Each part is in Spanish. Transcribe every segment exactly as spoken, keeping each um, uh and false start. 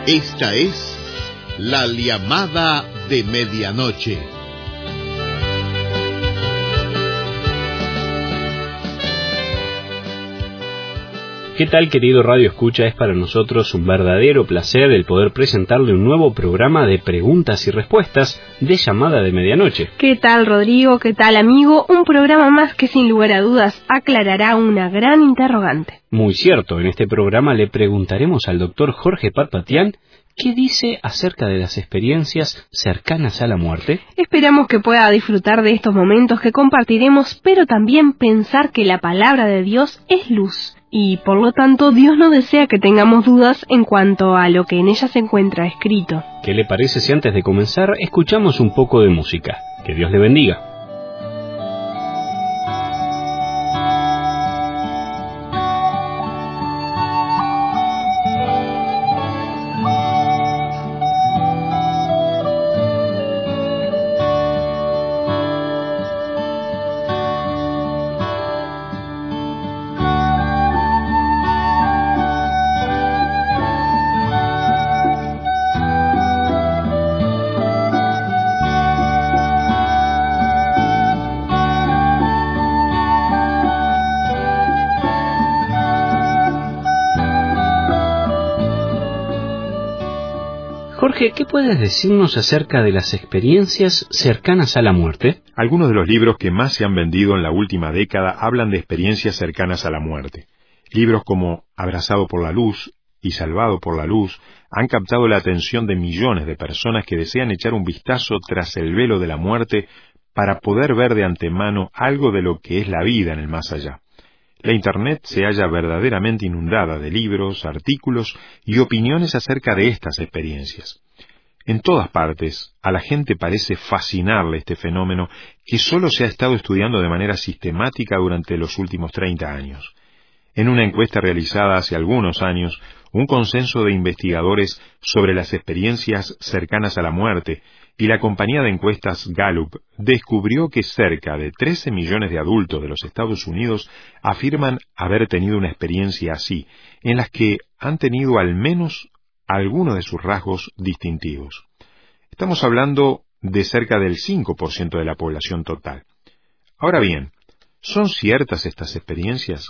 Esta es la llamada de medianoche. ¿Qué tal, querido Radio Escucha? Es para nosotros un verdadero placer el poder presentarle un nuevo programa de preguntas y respuestas de llamada de medianoche. ¿Qué tal, Rodrigo? ¿Qué tal, amigo? Un programa más que sin lugar a dudas aclarará una gran interrogante. Muy cierto, en este programa le preguntaremos al doctor Jorge Patpatián ¿qué dice acerca de las experiencias cercanas a la muerte? Esperamos que pueda disfrutar de estos momentos que compartiremos, pero también pensar que la palabra de Dios es luz. Y por lo tanto Dios no desea que tengamos dudas en cuanto a lo que en ella se encuentra escrito. ¿Qué le parece si antes de comenzar escuchamos un poco de música? Que Dios le bendiga. Jorge, ¿qué puedes decirnos acerca de las experiencias cercanas a la muerte? Algunos de los libros que más se han vendido en la última década hablan de experiencias cercanas a la muerte. Libros como Abrazado por la luz y Salvado por la luz han captado la atención de millones de personas que desean echar un vistazo tras el velo de la muerte para poder ver de antemano algo de lo que es la vida en el más allá. La Internet se halla verdaderamente inundada de libros, artículos y opiniones acerca de estas experiencias. En todas partes, a la gente parece fascinarle este fenómeno que solo se ha estado estudiando de manera sistemática durante los últimos treinta años. En una encuesta realizada hace algunos años, un consenso de investigadores sobre las experiencias cercanas a la muerte y la compañía de encuestas Gallup descubrió que cerca de trece millones de adultos de los Estados Unidos afirman haber tenido una experiencia así, en las que han tenido al menos alguno de sus rasgos distintivos. Estamos hablando de cerca del cinco por ciento de la población total. Ahora bien, ¿son ciertas estas experiencias?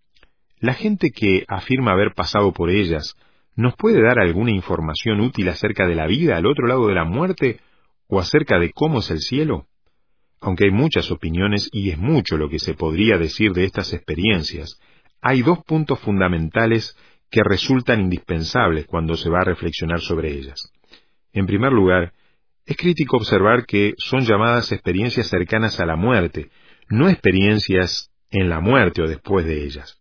La gente que afirma haber pasado por ellas, ¿nos puede dar alguna información útil acerca de la vida al otro lado de la muerte o acerca de cómo es el cielo? Aunque hay muchas opiniones y es mucho lo que se podría decir de estas experiencias, hay dos puntos fundamentales que resultan indispensables cuando se va a reflexionar sobre ellas. En primer lugar, es crítico observar que son llamadas experiencias cercanas a la muerte, no experiencias en la muerte o después de ellas.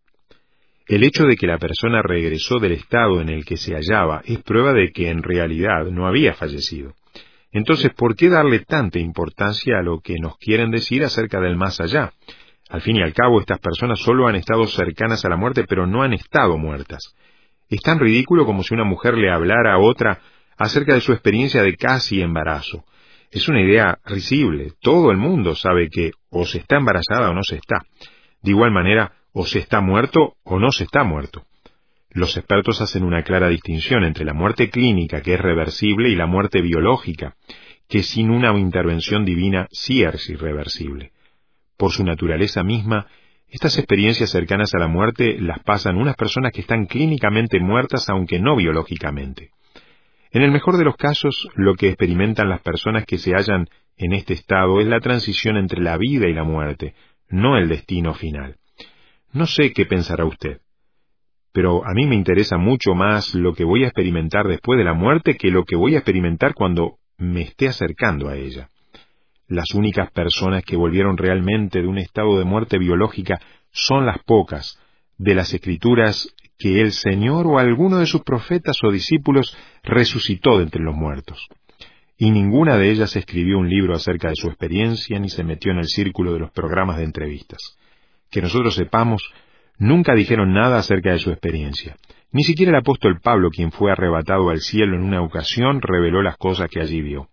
El hecho de que la persona regresó del estado en el que se hallaba es prueba de que en realidad no había fallecido. Entonces, ¿por qué darle tanta importancia a lo que nos quieren decir acerca del más allá? Al fin y al cabo, estas personas solo han estado cercanas a la muerte, pero no han estado muertas. Es tan ridículo como si una mujer le hablara a otra acerca de su experiencia de casi embarazo. Es una idea risible. Todo el mundo sabe que o se está embarazada o no se está. De igual manera, o se está muerto o no se está muerto. Los expertos hacen una clara distinción entre la muerte clínica, que es reversible, y la muerte biológica, que sin una intervención divina sí es irreversible. Por su naturaleza misma, estas experiencias cercanas a la muerte las pasan unas personas que están clínicamente muertas, aunque no biológicamente. En el mejor de los casos, lo que experimentan las personas que se hallan en este estado es la transición entre la vida y la muerte, no el destino final. No sé qué pensará usted, pero a mí me interesa mucho más lo que voy a experimentar después de la muerte que lo que voy a experimentar cuando me esté acercando a ella. Las únicas personas que volvieron realmente de un estado de muerte biológica son las pocas de las Escrituras que el Señor o alguno de sus profetas o discípulos resucitó de entre los muertos. Y ninguna de ellas escribió un libro acerca de su experiencia ni se metió en el círculo de los programas de entrevistas. Que nosotros sepamos, nunca dijeron nada acerca de su experiencia. Ni siquiera el apóstol Pablo, quien fue arrebatado al cielo en una ocasión, reveló las cosas que allí vio.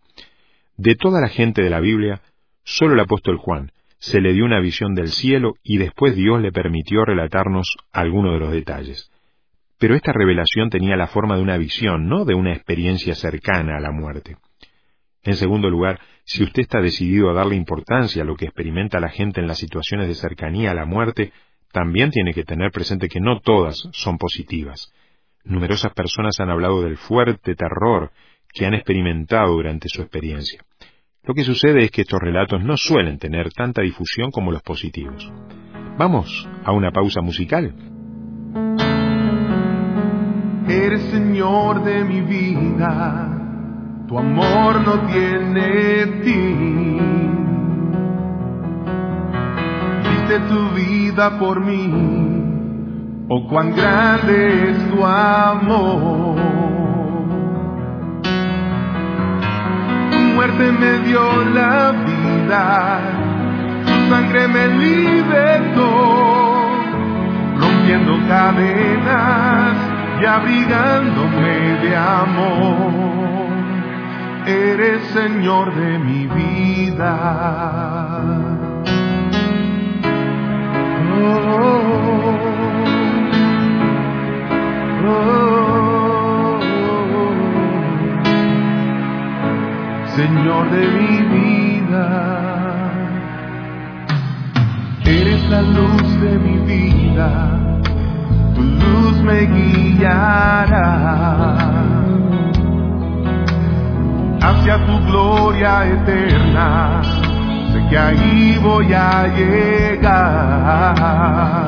De toda la gente de la Biblia, solo el apóstol Juan se le dio una visión del cielo y después Dios le permitió relatarnos algunos de los detalles. pero esta revelación tenía la forma de una visión, no de una experiencia cercana a la muerte. En segundo lugar, si usted está decidido a darle importancia a lo que experimenta la gente en las situaciones de cercanía a la muerte, también tiene que tener presente que no todas son positivas. Numerosas personas han hablado del fuerte terror que han experimentado durante su experiencia. Lo que sucede es que estos relatos no suelen tener tanta difusión como los positivos. Vamos a una pausa musical. Eres Señor de mi vida, tu amor no tiene fin. Diste tu vida por mí, oh cuán grande es tu amor. Tu muerte me dio la vida, tu sangre me libertó, rompiendo cadenas y abrigándome de amor. Eres Señor de mi vida. Oh, oh, oh, oh. Señor de mi vida. Eres la luz de mi vida, tu luz me guiará hacia tu gloria eterna, sé que ahí voy a llegar.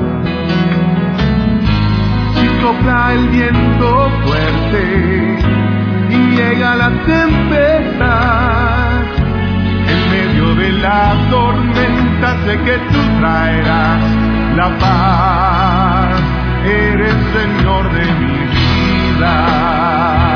Si sopla el viento fuerte y llega la tempestad, en medio de la tormenta sé que tú traerás la paz. Eres Señor de mi vida.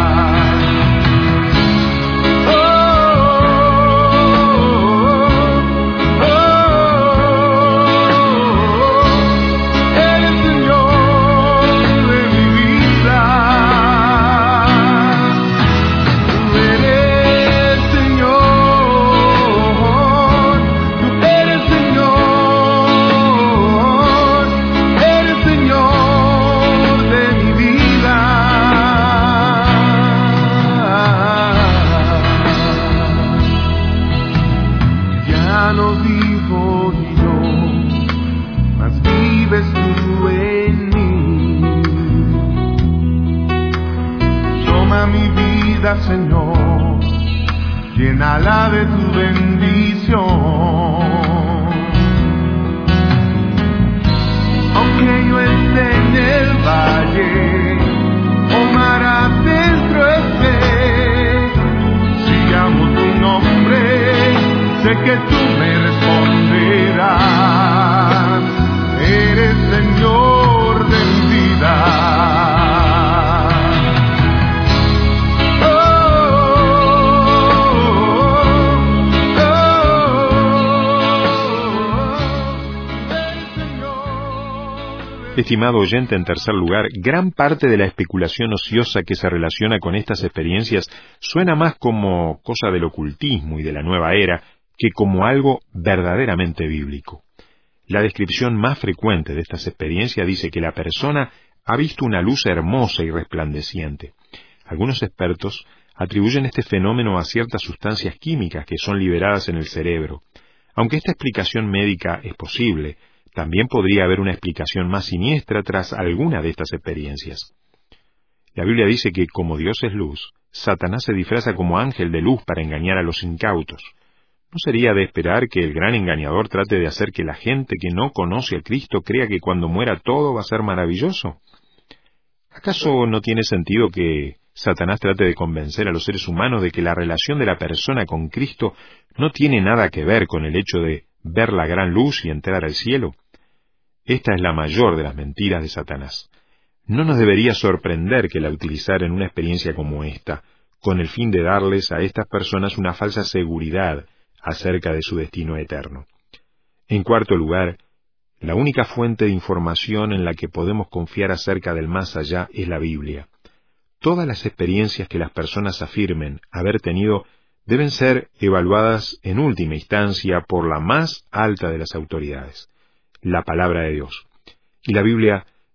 Señor, llénala de tu bendición. Aunque yo esté en el valle, o mar adentro esté, si llamo tu nombre, sé que tú me responderás. Eres Señor de mi vida. Estimado oyente, en tercer lugar, gran parte de la especulación ociosa que se relaciona con estas experiencias suena más como cosa del ocultismo y de la nueva era que como algo verdaderamente bíblico. La descripción más frecuente de estas experiencias dice que la persona ha visto una luz hermosa y resplandeciente. Algunos expertos atribuyen este fenómeno a ciertas sustancias químicas que son liberadas en el cerebro. Aunque esta explicación médica es posible, también podría haber una explicación más siniestra tras alguna de estas experiencias. La Biblia dice que, como Dios es luz, Satanás se disfraza como ángel de luz para engañar a los incautos. ¿No sería de esperar que el gran engañador trate de hacer que la gente que no conoce a Cristo crea que cuando muera todo va a ser maravilloso? ¿Acaso no tiene sentido que Satanás trate de convencer a los seres humanos de que la relación de la persona con Cristo no tiene nada que ver con el hecho de ver la gran luz y entrar al cielo? Esta es la mayor de las mentiras de Satanás. No nos debería sorprender que la utilizara en una experiencia como esta, con el fin de darles a estas personas una falsa seguridad acerca de su destino eterno. En cuarto lugar, la única fuente de información en la que podemos confiar acerca del más allá es la Biblia. Todas las experiencias que las personas afirmen haber tenido deben ser evaluadas en última instancia por la más alta de las autoridades, la palabra de Dios. Y la Biblia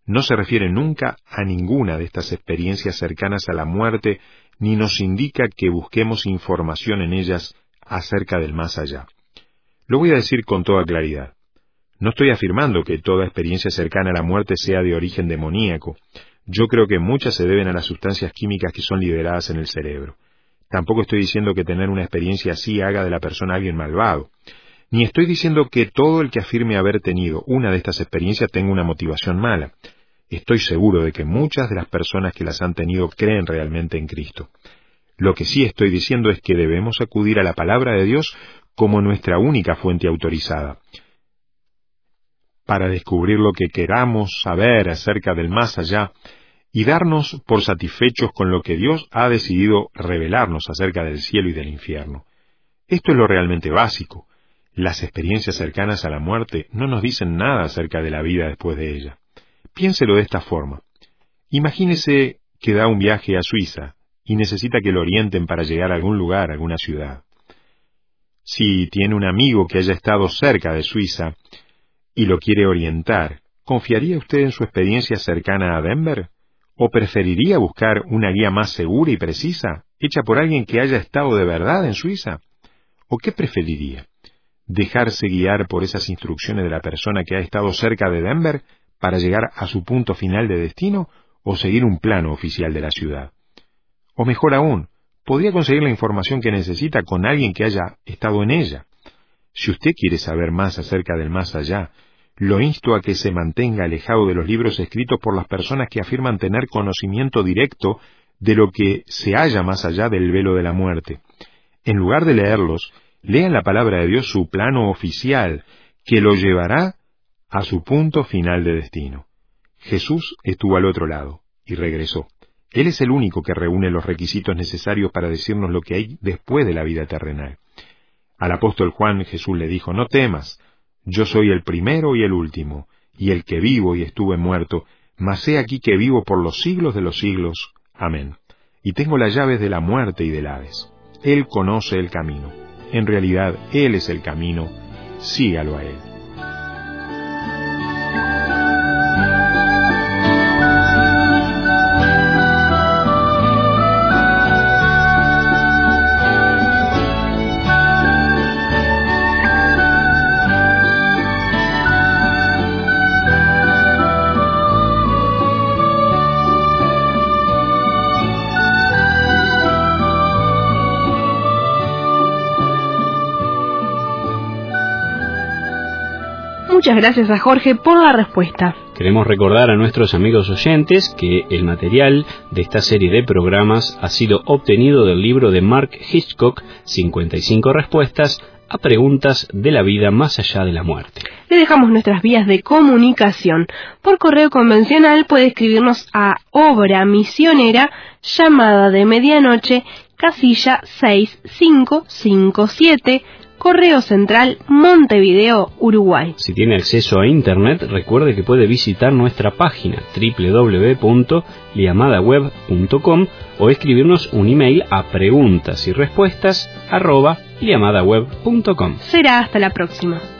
no se refiere nunca a ninguna de estas experiencias cercanas a la muerte, ni nos indica que busquemos información en ellas acerca del más allá. Lo voy a decir con toda claridad. No estoy afirmando que toda experiencia cercana a la muerte sea de origen demoníaco. Yo creo que muchas se deben a las sustancias químicas que son liberadas en el cerebro. Tampoco estoy diciendo que tener una experiencia así haga de la persona alguien malvado. Ni estoy diciendo que todo el que afirme haber tenido una de estas experiencias tenga una motivación mala. Estoy seguro de que muchas de las personas que las han tenido creen realmente en Cristo. Lo que sí estoy diciendo es que debemos acudir a la palabra de Dios como nuestra única fuente autorizada, para descubrir lo que queramos saber acerca del más allá y darnos por satisfechos con lo que Dios ha decidido revelarnos acerca del cielo y del infierno. Esto es lo realmente básico. Las experiencias cercanas a la muerte no nos dicen nada acerca de la vida después de ella. Piénselo de esta forma. Imagínese que da un viaje a Suiza y necesita que lo orienten para llegar a algún lugar, a alguna ciudad. Si tiene un amigo que haya estado cerca de Suiza y lo quiere orientar, ¿confiaría usted en su experiencia cercana a Denver? ¿O preferiría buscar una guía más segura y precisa, hecha por alguien que haya estado de verdad en Suiza? ¿O qué preferiría? ¿Dejarse guiar por esas instrucciones de la persona que ha estado cerca de Denver para llegar a su punto final de destino, o seguir un plano oficial de la ciudad? O mejor aún, podría conseguir la información que necesita con alguien que haya estado en ella. Si usted quiere saber más acerca del más allá, lo insto a que se mantenga alejado de los libros escritos por las personas que afirman tener conocimiento directo de lo que se halla más allá del velo de la muerte. En lugar de leerlos, lea en la palabra de Dios su plano oficial, que lo llevará a su punto final de destino. Jesús estuvo al otro lado y regresó. Él es el único que reúne los requisitos necesarios para decirnos lo que hay después de la vida terrenal. Al apóstol Juan Jesús le dijo: no temas, yo soy el primero y el último, y el que vivo y estuve muerto, mas he aquí que vivo por los siglos de los siglos. Amén. Y tengo las llaves de la muerte y del Hades. Él conoce el camino. En realidad, Él es el camino. Sígalo a Él. Muchas gracias a Jorge por la respuesta. Queremos recordar a nuestros amigos oyentes que el material de esta serie de programas ha sido obtenido del libro de Mark Hitchcock, cincuenta y cinco respuestas a preguntas de la vida más allá de la muerte. Le dejamos nuestras vías de comunicación. Por correo convencional puede escribirnos a Obra Misionera, Llamada de Medianoche, casilla seis cinco cinco siete, Correo Central, Montevideo, Uruguay. Si tiene acceso a Internet, recuerde que puede visitar nuestra página doble u doble u doble u punto liamada web punto com o escribirnos un email a preguntas y respuestas arroba liamada web punto com. Será hasta la próxima.